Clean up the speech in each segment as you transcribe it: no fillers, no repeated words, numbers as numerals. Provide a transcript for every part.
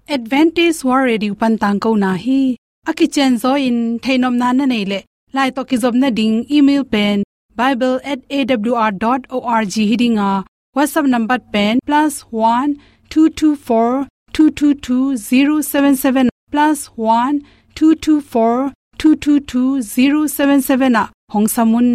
Advantage World Radio pantang ko na hi akichen zo in thainom na na nei le lai to ki job na ding email pen bible@awr.org hidinga WhatsApp number pen +1 224 222 077 +1 224 222 077 hong samun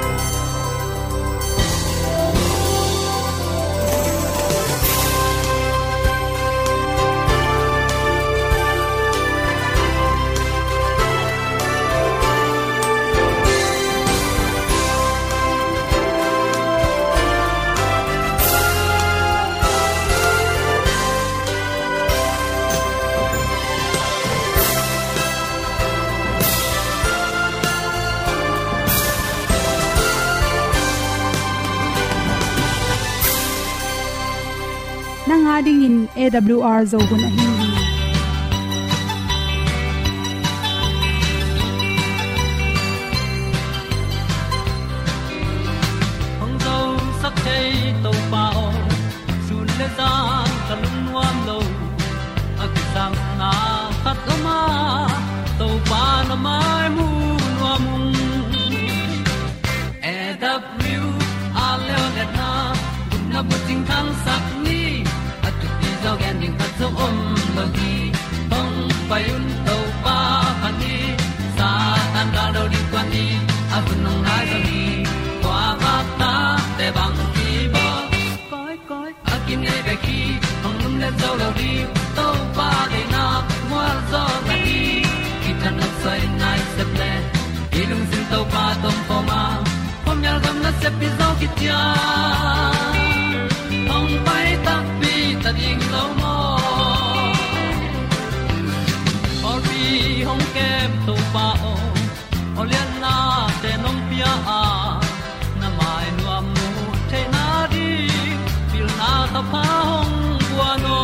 ding in AWR zo gun a hi hong zo sak chei to pao sun le za kan nuam lo a ki sam na khat o ma to pa na mai mu nuam AWR a le le na na bu ting kan sak ni dog ending at so lo gi hong pai un to pa han ni sa tan da do di kwan ni a bu nong nai do gi kwa ba ta te bang ki bo koi a kin nei be ki hong lum le zo lo di to pa de na mo zo ta ni ki tan no sai nai se ple ilung sin to pa tom pa ma pom yal gam na se pi zo ki tia hong pai ta pi ta ding lo mo or bi hong kem to pa o lian na te nong pia a na mai nu am nu te na di pil na ta pa hong bua no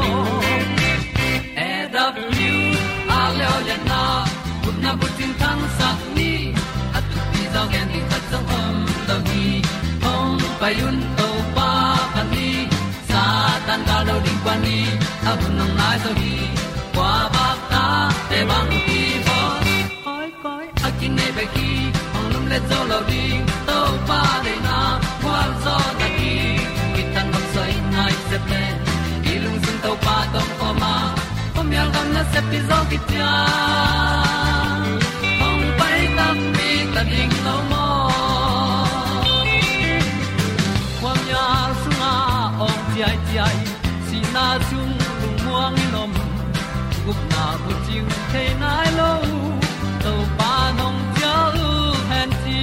AW a le lian na kun na bu tin thang sak ni at ti zo gen di khat song om lo gi hong pai un to pa pa ni tan ga lo ding kwan ni a bu nang mai so hi kwa ba ta te bang ki bo koi a kin nei be ki ong lum le zo lo ding to pa de na kwa zo ta ki ki tan nok sai nai se ple i lung sun to pa tom ko ma pom yal gam na se pi zo ki tia ong pai ta pi ta ding lo mo kwam ya sunga ong ti ai na chung lung muang ni nom gup na bu ting the nai lo to pa nong pia u han ti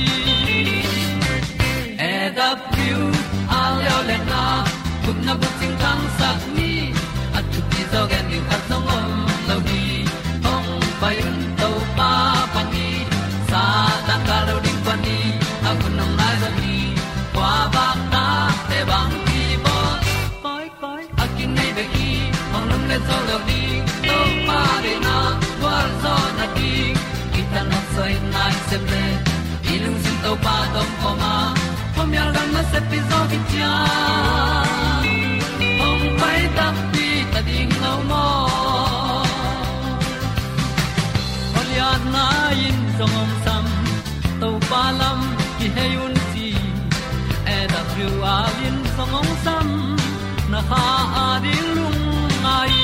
AW a le le na gup na bu ting kang sak ni at tu ti zo gen ni khat song om lo di hong pai un to pa pa ni sa tan ga lo ding pa ni a bu nong nai zo ni kwa ba ta te bang ki bo koi a kin nei be ki hong lum le zo lo di to pa de na kwa zo na di ki ta na sai nai se ple i lung sin to pa tom ko ma pom yal gam na se pi zo ki tia hong pai ta pi ta ding lo mo olian na in song om sam to pa lam ki he un ti AWR in song om sam na ha a ding lung ai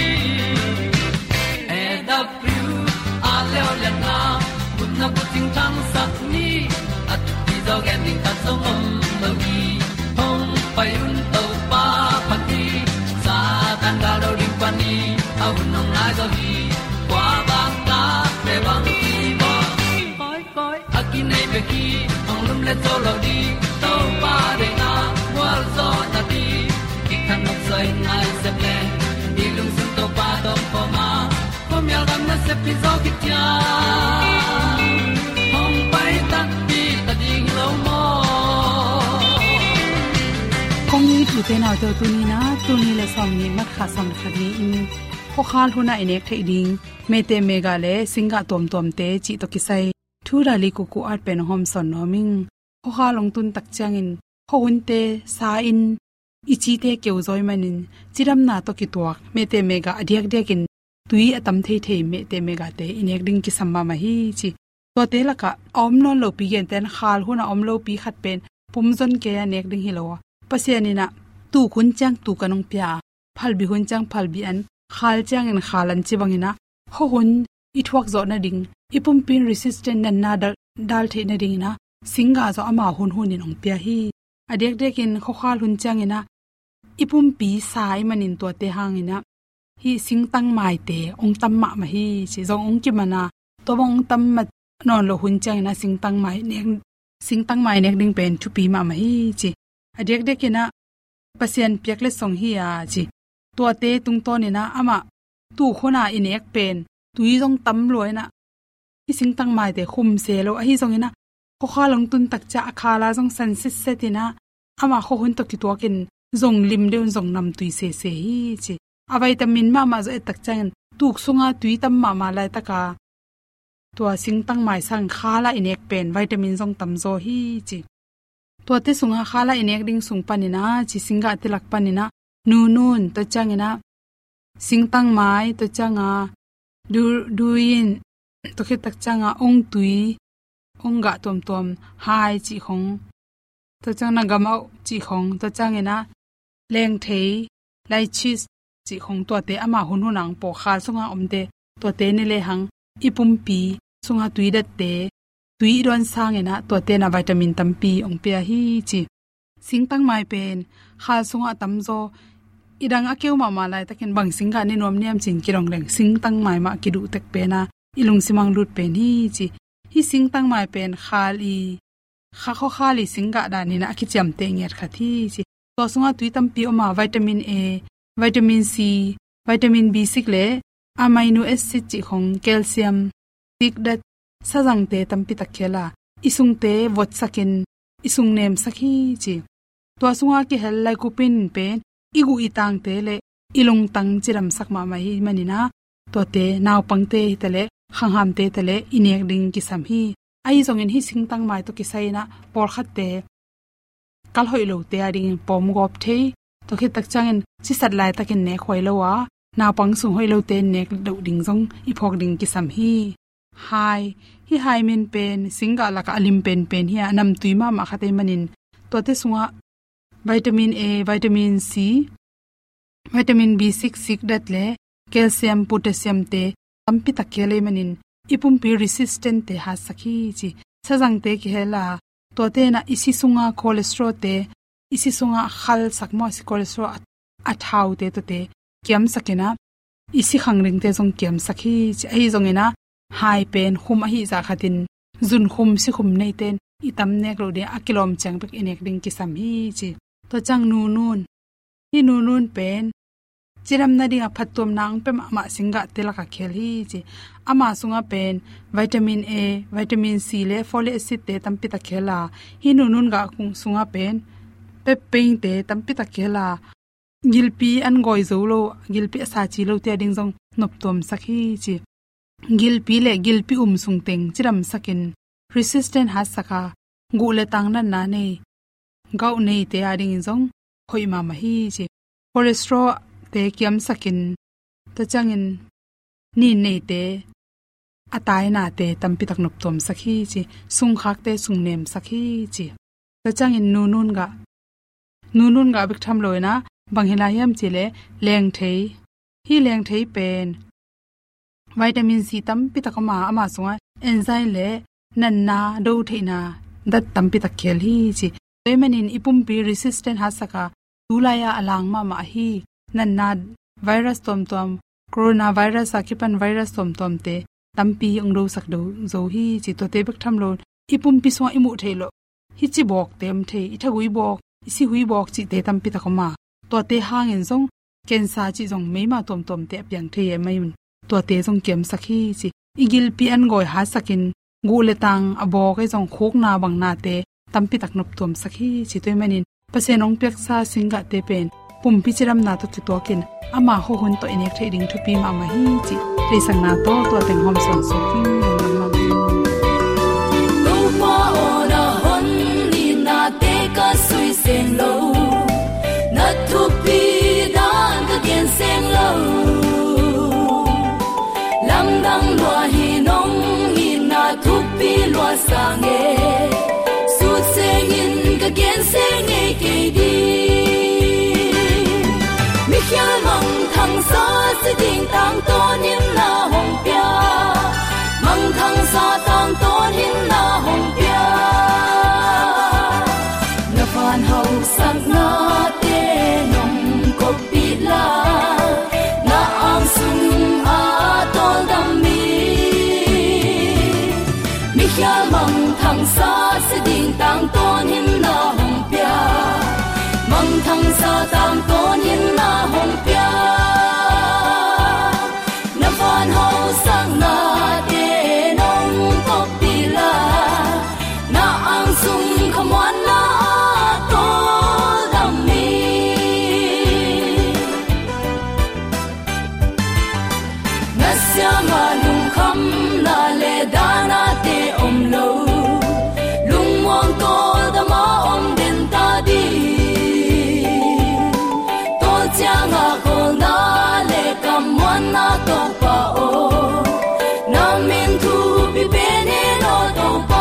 AW a le le na kun na bu ting tang sak ni at ti zo gen ding ta song om lo gi hong pai un to pa pa ti sa tan ga do ring pa ni au nong ai zo gi kwa ba ta pe bang ti bo koi a kin nei be ki hong lum le zo lo di to pa de na wa zo na ti ki kan nok sai nai se ple ni lung sun to pa tom pa ma pom yal gam na se pi zo ki tia hong pai ta pi ta ding lo mo kong ni tu te na to tu ni le som ni mat kha som kha ni in kho khal huna inek thei ding me te mega le singa tom te chi to ki sai thu ra li ku ku art pen hom son noming kho kha long tun tak chang in kho hun te sa in ichi te keu zoi manin chiram na to ki tuak me te mega adiak dekin tui atam thei thei me te mega te inek ding ki samma ma hi chi to te laka om non lo pi gen ten khal huna om lo pi khat pen pumzon ke anek ding hi lo pasiani na tu khun chang tu kanong pya phal bi hun chang phal bi an khal chang en khalan chi bangina ho hun I thuak zo na ding ipum pin resistant nan na dal the na ding na singa zo ama hun hun in ong pya hi adek dekin kho khal hun chang ina ipum pi sai manin to te hang ina hi sing tang mai te ong tam ma ma hi chi zong ong ki mana to bong tam ma non lo hun chang na sing tang mai nek ding pen thu pi ma ma hi chi adek dekina pasien piakle song hi a chi to te tung to ni na ama tu khona inek pen tui jong tam loi na hi sing tang mai te khum se lo a hi jong ina kho kha long tun tak cha khala jong san sit setina ama kho hun to ki to kin zong lim deun zong nam tui se hi chi a vitamin ma zo tak chang tuk sunga tui tam ma lai taka to sing tang mai sang khala inek pen vitamin jong tam zo hi chi to te sunga khala inek ding sung panina chi singa tilak panina nun to changina sing tang mai to changa duin to khit tak changa ong tui ong ga tom hai chi khong to changna gamau chi khong to changena leng thei lai chis chi khong to te ama hun hunang po khal sunga omte to te ne le hang ipum pi sunga tui dat te tui ron sangena to te na vitamin tampi ong pe hi chi singtang mai pen khal sunga tamzo idang akeu ma lai takin bang singa ni nom niam chin kirong leng singtang mai ma kidu tek pe na ilung simang lut pen hi chi hi singtang mai pen khali kho khali singa da ni na ki cham te nger khathi chi to sunga tui tampi oma vitamin A vitamin C vitamin B6 le amino acid chi khong calcium tik dat sajang te tampi takhela isung te vot sakin isung nem sakhi chi to sunga ki hel lai kupin pen igu itang te le ilung tang chiram sakma mai manina to te naw pangte tele khangham te tele inek ding ki sam hi ai zongin hi singtang mai to ki saina por khat te kal hoilo te ading pom gop the to khit tak changin chi sat lai takin ne khoi lowa naw pang sung hoilo te nek do ding jong i phok ding ki sam hi hai men pen singa laka alim pen hi anam tuima ma khate manin to te sunga vitamin A vitamin C vitamin B6 sik dat le calcium potassium te tampi takhele manin ipum pi resistant te ha sakhi chi sajang te ki hela to te na isi sunga cholesterol te isi sunga khal sakma si cholesterol athau te to te kiam sakena isi khangring te jong kiam sakhi chi ai jong ina hai pen khum a hi za khatin zun khum si khum nei ten itam nek ro de akilom changbek inek ding ki sam hi chi to chang nun hi nun pen chiram na ding a phatom nang pe ma singa telaka khel hi chi ama sunga pen vitamin A vitamin C le folic acid te tampi ta khela hi nun ga kung sunga pen pe ping te tampi ta khela gilpi an goi zolo gilpi sa chi lo te ding jong nop tom sakhi chi gilpi le gilpi sung teng chiram sakin resistant ha saka gule tang na nei gau nei te ading jong khoi ma hi chi cholesterol te kiam sakin to changin ni nei te atai na te tampi tak nop tom sakhi chi sung khak te sung nem sakhi chi to changin nun ga bik tham loina banghila yam chile leng thei hi leng thei pen vitamin C tampi takama ama sunga enzyme le nanna do theina dat tampi tak khel hi chi toimanin ipum pi resistant ha saka tulaya alang ma hi nanna virus tom coronavirus akipan virus tom te tampi ongdo sakdo zo hi chi to te bek tham lo ipum pi so imu thailo hi chi bok tem thei ithagui bok isi hui bok chi te tampi takama to te hangin jong kensa chi jong meima tom te apyang thei mai to te jong kem sakhi chi igil pi an goi ha sakin gule tang abo ke jong khok na bang na te tampi tak nop tom sakhi chi toy manin pasenong pek sa singa te pen pumpi chiram na to tokin ama ho hun to inek thading thupi ma ma hi chi le sang na to teng hom son so king nam no pa ona hon ni na te ka sui sen lo na sang nghe suốt sẽ nhìn cả kiến sẽ nghe kỳ đi mi khia mong thăng sa sẽ đình tang tôn hiến na hồng bia mong thăng sa tang tôn hiến na hồng bia na van hậu sang na te nong ko pi la na ang sung a tol dam mi khia mong thăng sa sẽ đình tang tôn hiến na hồng bia mong thăng sa tang tôn hiến na hồng bia na van hậu sang na te nong ko pi la na ang sung kham wan na to dam mi na sia ma nung kham na le da na te om lo lung mong to da ma om den ta di to cha nga ko na le kam wan na to pa o na min thu bi be ne no to pa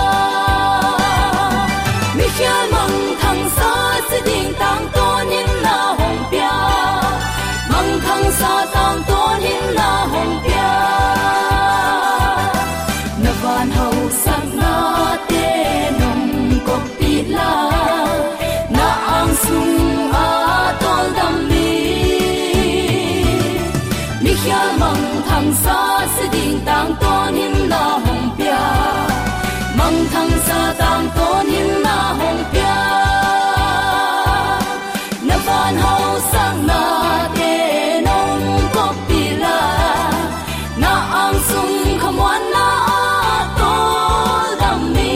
mi khia mong thăng sa se ding tang to nin na hong pia mong thăng sa tang to nin na hong pia na van hậu sang na te nong ko pi la na ang sung a tol dam mi mi khia mong thăng sa se ding tang to nin na hong pia mong thăng sa tang to nin na hong pia na van hậu sang na te nong ko pi la na ang sung kham wan na to dam mi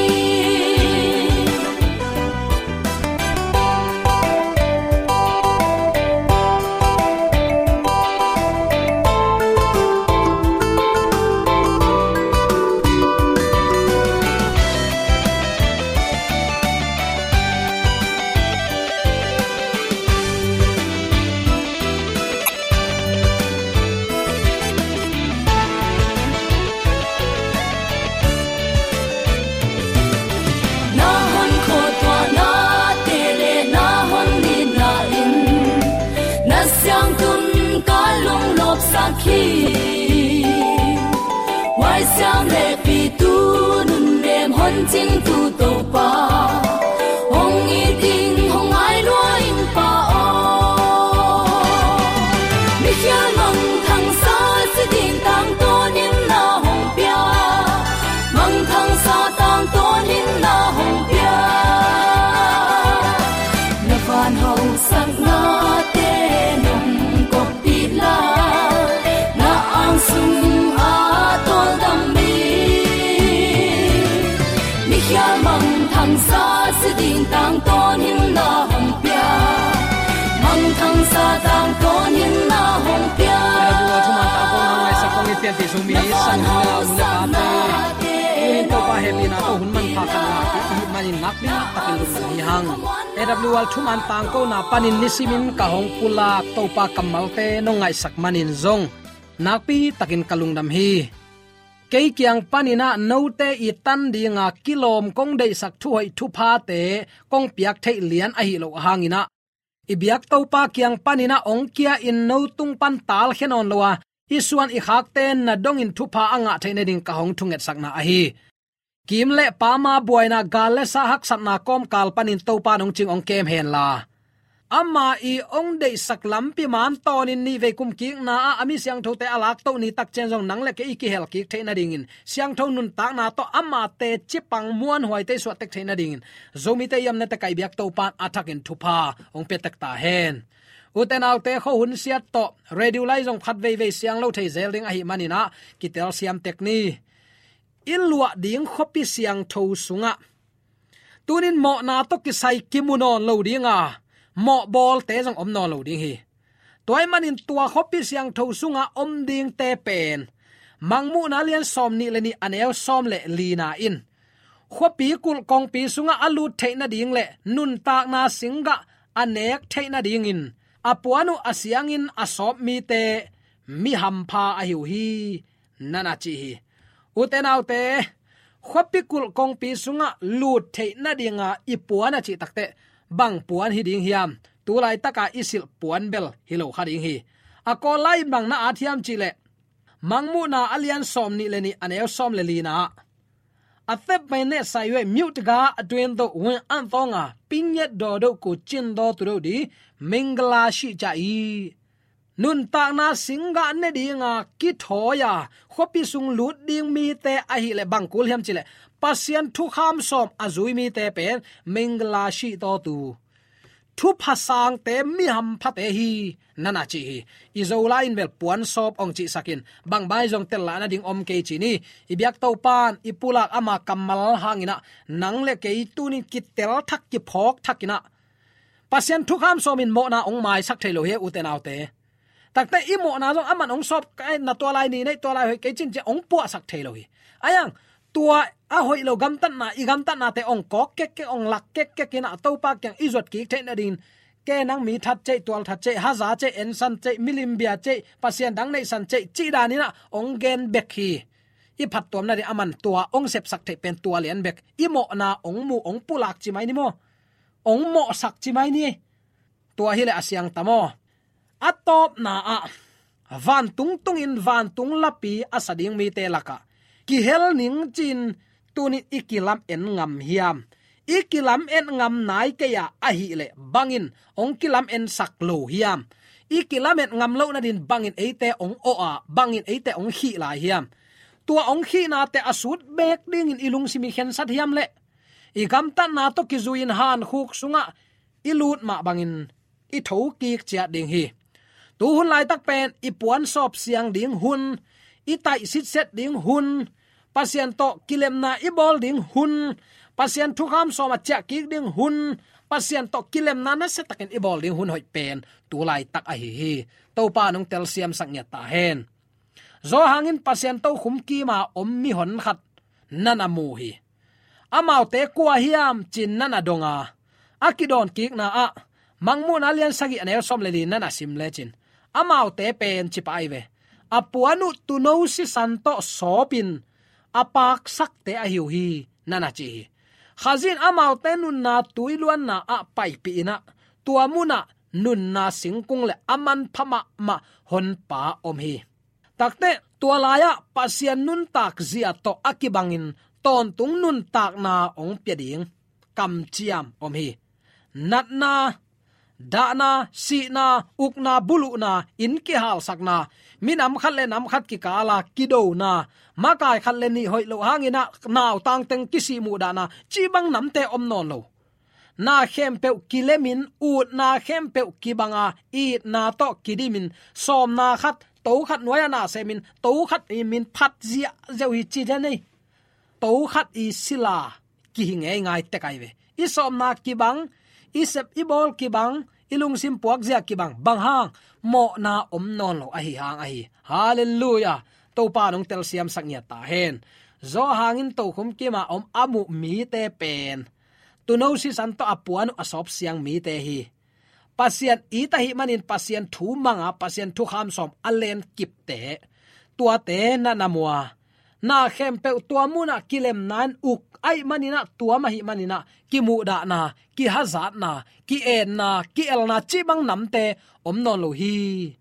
na hon kho to na te le na hon ni na in na syang tun ka lung lop sa khi wai syang le pi tu nun lem hon jing tu to pa hong i ding hong ai lo in pa o mi khia mong thăng sa se ding tang to nin na hong pia mong thăng sa tang to nin na hong pia na van hậu sang na te nong ko pi la na ang sung a tol dam mi mi khia mong thăng sa se ding tang to nin na hong pia mong thăng sa tang to nin na hong pia Bua thuma ta ko na ngai sa kong itian ti sumi sang na mun na te in to pa hemi na to hun man pha kan na ti manin nak ni takin lu ni hang AWR thuman tang ko na panin nisimin ka hong pula to pa kamal te no ngai sak manin zong nakpi takin kalungdam hi kei kyang panina note i tan dinga kilom kong dei sak thu hoi thu pha te kong piak thei lian a hi lo hangina ibyak to pa kyang panina ong kia in no tung pan tal henon lowa isuan i khak ten na dong in thu pha anga theine ding ka hong thunget sakna a hi kimle pama buaina galle sa hak satna kom kal panin to pa nong ching ong kem hen la ama i ong dei sak lampi man tonin ni ve kum ki na ami siang thote alak to ni tak chen jong nang le ke iki hel ki theina dingin siang thon nun tak na to ama te chipang muan hoi te so tek theina dingin zomi te yam na ta kai biak to pan athakin thupa ong pe tak ta hen uten autte kho hun siat to radio lai jong phat ve ve siang lo thei zel ding a hi manina kitel siam tekni ilwa ding khopi siang tho sunga tunin mo na to ki sai kimunon lo dinga mo bol te jong om no lo ding hi toy manin tua khopi siang tho sunga om ding te pen mangmu na lian som ni le ni anel som le lina in khopi kul kong pi sunga alu theina ding le nun tak na singa anek theina ding in apuanu asiangin asop mi te mi hampha a hiu hi nana chi hi uten autte khopikul kong pi sunga lut the na dinga ipuana chi takte bang puan hi ding hiam tulai taka isil puan bel hilo khading hi akolai bang na athiam chile mangmu na alian som ni leni anel som le lina atep mene saiwe mute ga atwen do wen an thonga pinyet do do ku chin do tu do di mingla shi cha i nun ta na singa ne dinga ki thoya khopi sung lut ding mi te a hi le bangkul hiam chile pasien thu kham som azui mi te pen mingla shi to tu thu phasang te mi ham phate hi nana chi izola in bel puan sop ong chi sakin bang bai jong tel la na ding om ke chi ni ibyak to pan ipulak ama kamal hangina nang le ke tunin kitel thak ki phok thakina pasien thu kham som in mo na ong mai sak thelo he uten autte takte i mo na jong aman ong sop kai na to lai ni nei to lai ke chin che ong pu sak thelo hi ayang tua a hoi lo gam tan na i gam tan na te ong kok ke ong lak ke kina to pa kyang izot ki the na din ke nang mi that che tol that che haza che en san che milim bia che pasien dang nei san che chi da ni na ong gen bek hi i phat tom na ri aman tua ong sep sak the pen tua lian bek i mo na ong mu ong pulak chi mai ni mo ong mo sak chi mai ni tua hi le asyang tamo atop na a van tung tung in van tung lapi asading mi te laka ki hel ning chin tunin ikilam en ngam hiam ikilam en ngam nai ke ya a hi le bangin ong kilam en sak lo hiam ikilam en ngam lo na din bangin eite ong o a bangin eite ong hi la hiam tua ong hi na te asut bek ding in ilung simi khen sat hiam le i gam tan na to ki zuin han khuk sunga ilut ma bangin i tho ki chia ding hi tu hun lai tak pen i puan sop siang ding hun i tai sit set ding hun pasien to kilem na i bol ding hun pasien thu kham so ma cha ki ding hun pasien to kilem na na se takin i bol ding hun hoi pen tu lai tak a hi to pa nong tel siam sang nya ta hen zo hangin pasien to khum ki ma om mi hon khat nana mu hi amau te kwa hiam chin nana donga akidon ki na a mangmun alian sagi anel som le din nana sim le chin amau te pen chi pai ve apuanu tu no si santo sopin apak sak te a hiu hi nana chi khazin amau te nun na tuiluan na a pai pi na tuamuna nun na singkung le aman phama ma hon pa om hi takte tualaya pasien nun tak zia to akibangin ton tung nun tak na ong piading kam chiam om hi nat na da na si na uk na bulu na in ki hal sakna minam khat le nam khat ki kala kido na makai khat le ni hoi lo hangina naw tang teng kisi mu da na chi bang nam te om non lo na khem pe kilemin u na khem pe kibanga i na to kidimin som na khat to khat noya na semin to khat i min phat zia zeu hi chi da nei to khat i sila ki hinge ngai te kai ve i som na kibang isep ibol kibang ilung sim puak zia kibang bang hang mo na om non lo a hi hang a hi hallelujah to pa nong tel siam saknya ta hen zo hangin to khum ki ma om amu mi te pen tu no si san to apuan asop siang mi te hi pasien i ta hi manin pasien thu manga pasien thu kham som alen kip te tua te na namwa na khem pe tua mu na kilem nan uk ai manina tua ma hi manina ki mu da na ki hazat na ki en na ki el na chi bang nam te om non lo hi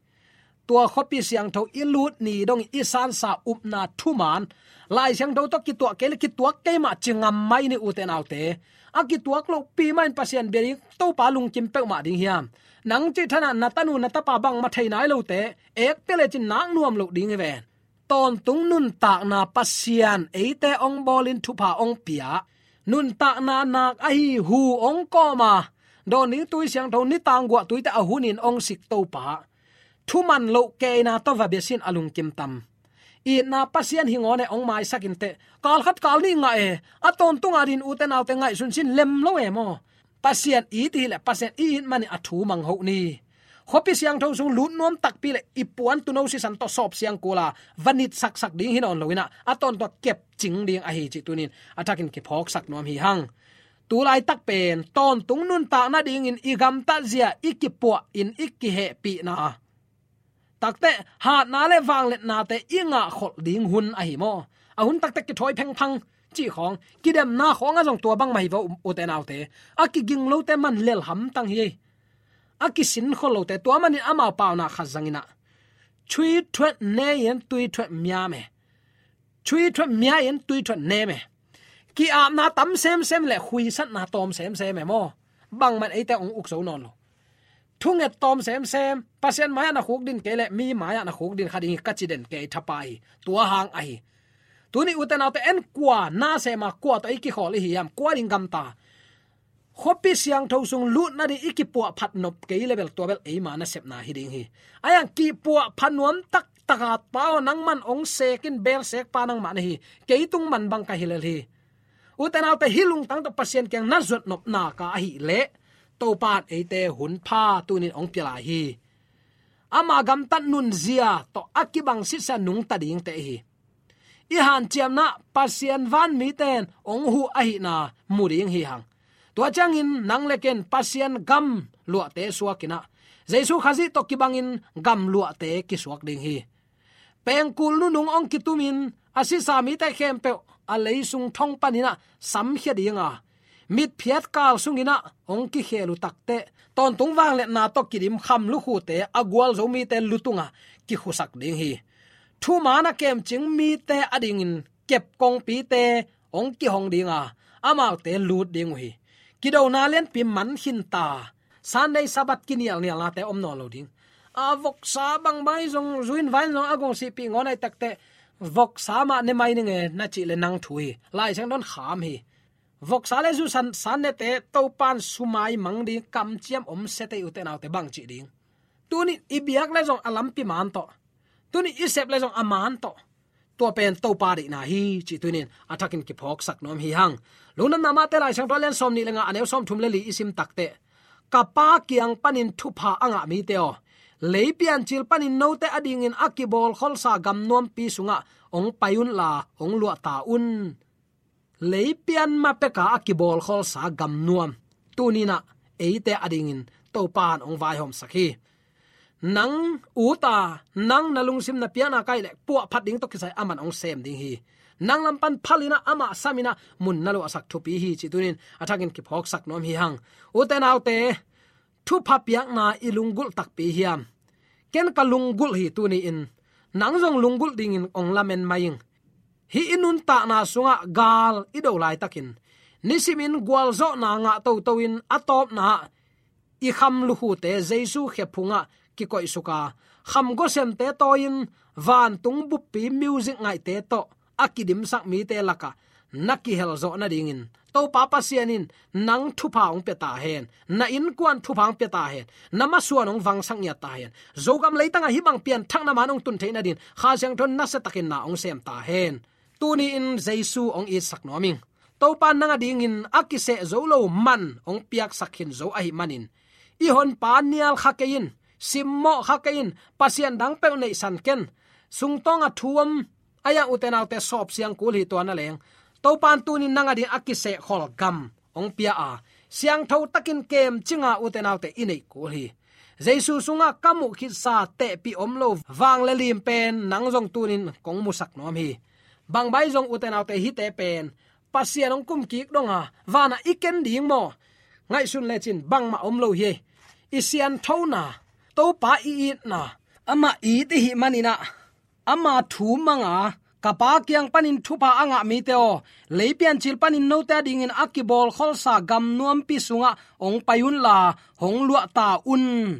tua khopi siang tho ilut ni dong isan sa up na thuman lai siang do to ki tua ke ma chingam mai ni uten autte a ki tuak lo pi main pasien beri to pa lung kim pe ma ding hiam nang chi thana na tanu na ta pa bang ma thei nai lo te ek te le chin nang nuam lo ding ve ton tung nun tak na pasian eite ong bolin thupa ong pia nun tak na nak a hi hu ong ko ma do ni tui siang tho ni tang gwa tui ta a hunin ong sik to pa thu man lo ke na to va besin alung kim tam i na pasian hingone ong mai sakin te kal khat kal ni nga e aton tunga din uten autte ngai sun sin lem lo e mo pasian i ti le pasian i mani athu mang ho ni khopi siang tho sung lut nom tak pi le ipuan tu no si san to sop siang kola vanit sak sak ding hin on loina aton to kep ching ding a hi chi tunin atakin ke phok sak nom hi hang tu lai tak pen ton tung nun ta na ding in igam ta zia ikipua in ikki pi na takte ha na le wang le na te inga khol ding hun a hi mo a hun takte ki thoi pheng phang chi khong kidem na khong a jong tua bang mai vo uten autte aki ging lo te man lel ham tang hi aki sin khol lo te tua man ama paw na khazangina chui thwet ne yen tui thwet mya me chui thwet mya yen tui thwet ne me ki am na tam sem le khui sat na tom sem me mo bang man ate ong uk so non lo thunget tom sem pasien maya na khuk din kele mi maya na khuk din khading kachiden ke thapai tua hang ai tuni uten autte en kwa na se ma kwa to iki khol hi yam kwa ring gam ta khopi siang tho sung lut na di iki pu phat nop ke level to bel e ma na sep na hi ding hi ayang ki pu phanuam tak taka pao nang man ong sekin bel sek pa nang man hi ke tung man bang ka hilal hi uten autte hilung tang to pasien kyang na zot nop na ka hi le to pat ate hun pha tunin ong pila hi ama gam tan nun zia to akibang si sa nung ta ding te hi i han chiam na pasien van mi ten ong hu a hi na muring hi hang to changin nang leken pasien gam lua te suakina jesu khazi to kibangin gam lua te ki suak ding hi pengkul nu nung ong kitumin asisa mi ta khem pe a leisung thong panina sam khia dinga mit phiat kal sungina ong ki khelu takte ton tung wang le na to kirim kham lu khu te agwal zo mi te lutunga ki khusak ding hi thu mana kem ching mi te ading in kep kong pi te ong ki hong dinga amal te lut ding hi kido na len pi man hin ta sunday sabat kinial ni ala te om no lo ding avok sa bang bai zong zuin vai no agong si pi ngonai takte vok sa ma ne mai ni nge na chi le nang thui lai chang don kham hi vok sale zu san ne te to pan sumai mang di kam chiam om se te uten autte bang chi ding tuni ibiak le jong alam pi man to tuni isep le jong aman to pen to pa ri na hi chi tunin athakin ki phok sak nom hi hang lunam nama te lai sang to len som ni lenga anew som thum le li isim takte kapa kiang panin thu pha anga mi te o leipian chil panin no te ading in akibol khol sa gam nom pi sunga ong payun la ong lua ta un leipian ma peka akibol khol sa gam nuam tunina eite adingin to pan ong vai hom sakhi nang uta nang nalung sim na piana kai le pu phat ding to kisai aman ong sem ding hi nang lam pan phalina ama samina mun nalo asak thupi hi chi tunin athakin ki phok sak nom hi hang uten autte thu pha piak na ilungul tak pi hiam ken ka lungul hi tuni in nang jong lungul ding in ong lamen maying hi inun ta na sunga gal ido lai takin nisimin gwal zo na nga to in atop na i kham lu hu te jesu khephunga ki koi suka kham go sem te to in van tung bu pi music ngai te to akidim sak mi te laka naki hel zo na ding in to papa sianin nang thu paung pe ta hen na in kwan thu paung pe ta hen nama suanong wang sang ya ta hen zogam leitanga hi bang pian thang na manong tun theina din kha jang thon na se takin na ong sem ta hen tuni in jesu ong i sak noming to pan nanga ding in akise zolo man ong piak sakhin zo ai manin i hon panial khakein simmo khakein pasien dang pe nei san ken sungtonga thuam aya utenaute sop siang kul hi to na leng to pan tunin nanga ding akise khol gam ong pia a siang tho takin kem chinga utenaute inei kul hi jesu sunga kamu khit sa te pi omlo wang le lim pen nang jong tunin kong musak nom hi bang bai jong uten autte hi te pen pasian ong kum ki donga wana iken ding mo ngai sun le chin bang ma om lo hi isian thona to pa i it na ama i ti hi manina ama thu manga kapa kyang panin thupa anga mi teo leipian chil panin no ta ding in akibol kholsa gam nuam pi sunga ong payun la hong lua ta un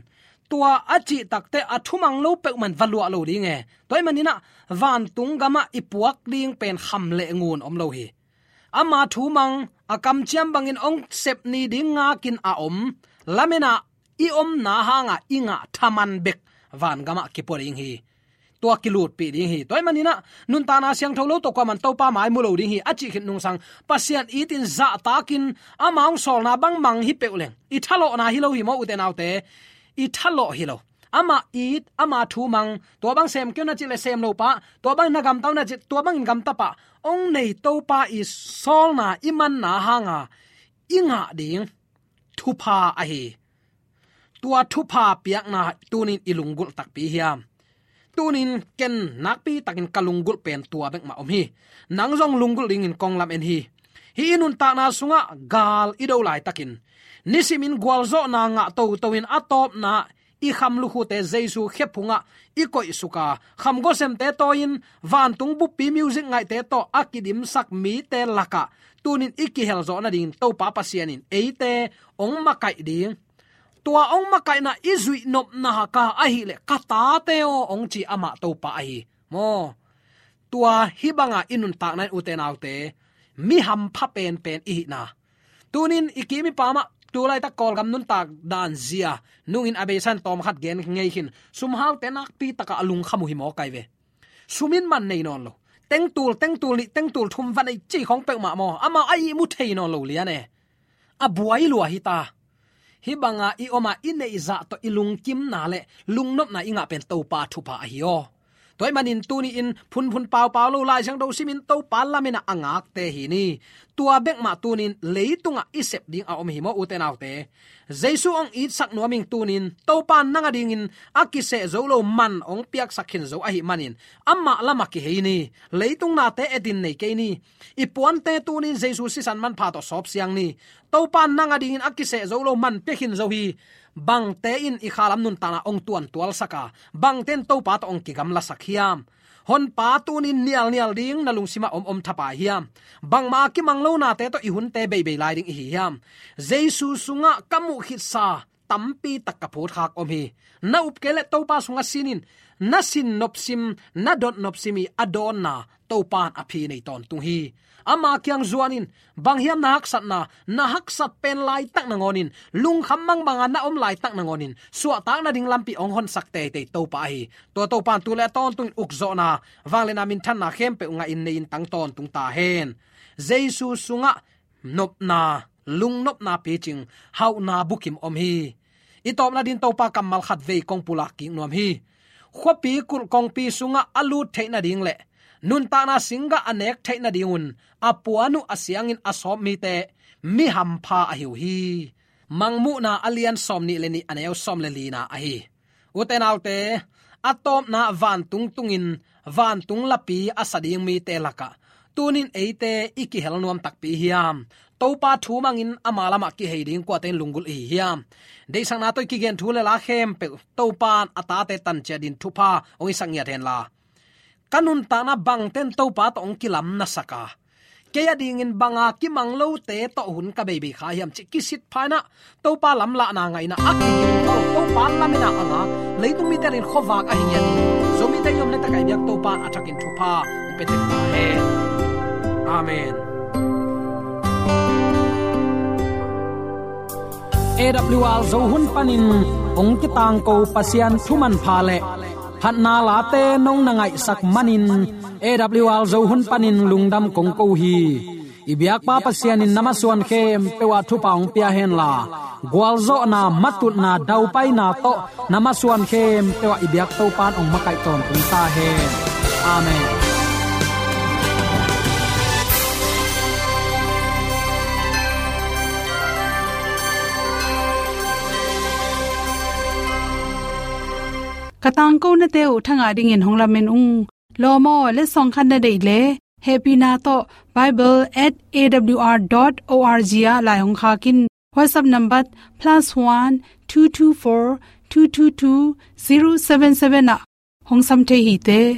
tua achi takte athumang lo pe man valua lo ding e toy manina van tung gama ipuak ding pen kham le ngun om lo hi ama thu mang akam chiam bangin ong sep ni ding nga kin a om lamena i om na hanga inga thaman bek van gama kiporing hi tua kilut pi ding hi toy manina nun ta na siang tholo to kwa man to pa mai mulo ding hi achi khin nung sang pasian itin za takin amaung sol na bang mang hi peuleng i thalo na hi lo hi mo uten autte i thalo hi lo ama it ama thu mang to bang sem kyo na chi le sem lo pa to bang na gam taw na chi to bang gam ta pa ong nei to pa i sol na iman na hanga inga ding thu pa a hi tua thu pa piak na tunin ilungul tak pi hiam tunin ken nakpi takin kalunggul pen tua bek ma om hi nangjong lunggul ring in konglam en hi inun ta na sunga gal ido lai takin nisimin gwalzo na nga to towin atop na i kham lu khu te jesu khepunga i koi suka kham go sem te toin van tung bu pi music ngai te to akidim sak mi te laka tunin iki hel zo na ding to pa pasianin eite ong makai ding tua ong makai na izui nop na ka a hi le kata te o ong chi ama to pa hi mo tua hibanga inun ta nai uten autte mi ham pha pen i na tunin ikimi pa ma tulai ta kol gam nun tak dan zia nungin abesan tom khat gen ngei hin sumhal tenak pi taka alung khamu hi mo kai ve sumin man nei non lo teng tul thum van ei chi khong pek ma mo ama ai mu thei non lo lia ne a buai lua hi ta hi banga i oma ine iza to ilung kim na le lungnop na inga pen to pa thu pa hi o toy manin tuni in phun pau lo lai jang do simin to pa lamina angak te hi ni tua bek ma tunin leitunga isep ding a om hi mo uten autte jesu ong it sak noming tunin to pan nanga ding in akise zolo man ong piak sakhin zo a hi manin amma lama ki heini leitung na te edin nei ke ni ipuan te tunin jesu sisan man pha to sop siang ni to pan nanga ding in akise zolo man pekhin zo hi bang te in i khalam nun tana ong tuan tual saka bang ten to pa to ong ki gam la sakhiam hon pa tunin nial ding na lungsima om thapa hiam bang ma ki manglo na te to i hun te be lai ding hi hiam jesu sunga kamu khit sa tampi takapho thak om hi na upkele to pa sunga sinin na sin nopsim na dot nopsimi adon na to pan aphi nei ton tung hi ama kyang zuanin bang hiam na hak sat pen lai tak na ngonin lung kham mang banga na om lai tak na ngonin suwa tak na ding lampi ong hon sak te to pa hi to pan tu le ton tung ukzo na wangle na min than na khem pe nga in nei in tang ton tung ta hen jesu sunga nop na lung nop na pe ching hau na bukim om hi itop na din to pa kamal khat ve kong pula king nom hi khopi kul kong pi sunga alu theina ding le nun ta na singa anek theina dingun apuanu asiangin asom mi te mi ham pha a hiu hi mangmu na alian somni leni aneu som le lina a hi uten autte atom na van tungin van tung lapi asading mi te laka tunin eite iki helnuam takpi hiam topa thu mangin amalama ki heiding kwa ten lungul hi hiam de sang na to ki gen thu le la khem pe topan atate tan chadin thupa oi sangya then la kanun ta na bang ten topa to ong kilam na saka keya ding in banga ki manglo te to hun ka baby kha hiam chi kisit phana topa lam la na ngai na ak topa lamina anga leitung mi terin khowak a hian zomi te yom le ta kai byak topa athakin thupa petek ta he amen AWR zo hun panin ong ki tang ko pasian thuman pha le phat na la te nong na ngai sak manin AWR zo hun panin lungdam kong ko hi ibyak pa pasian in namaswan khem pewa thu paung pia hen la gwalzo na matut na dau pai na to namaswan khem pewa ibyak to pan ong makai ton tung ta he amen katang ko na te u thanga ding in hongla men ung lomo le song khan na dei le happy na to bible@awr.org ya la hong kha kin whatsapp number +1 224 222 077 na hong sam the hi te